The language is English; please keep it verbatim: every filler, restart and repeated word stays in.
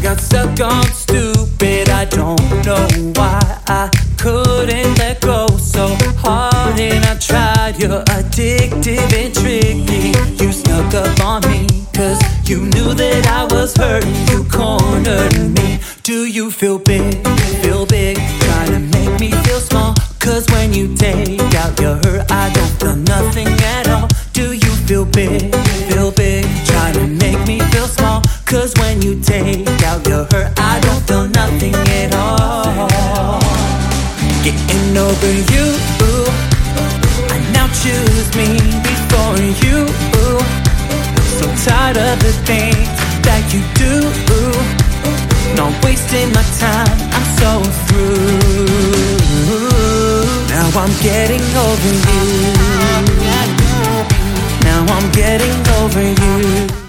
got stuck on stupid. I don't know why I couldn't let go so hard, and I tried. You're addictive and tricky. You snuck up on me cause you knew that I was hurting. You cornered me. Do you feel big, feel big, trying to make me feel small? Cause when you take out your hurt, I don't feel nothing at all. Do you feel big, feel big, trying to make me feel small? Cause when you take out your hurt, I don't feel nothing at all. Getting over you, I now choose me before you. So tired of the things that you do, not wasting my time, I'm so through. Now I'm getting over you. Now I'm getting over you.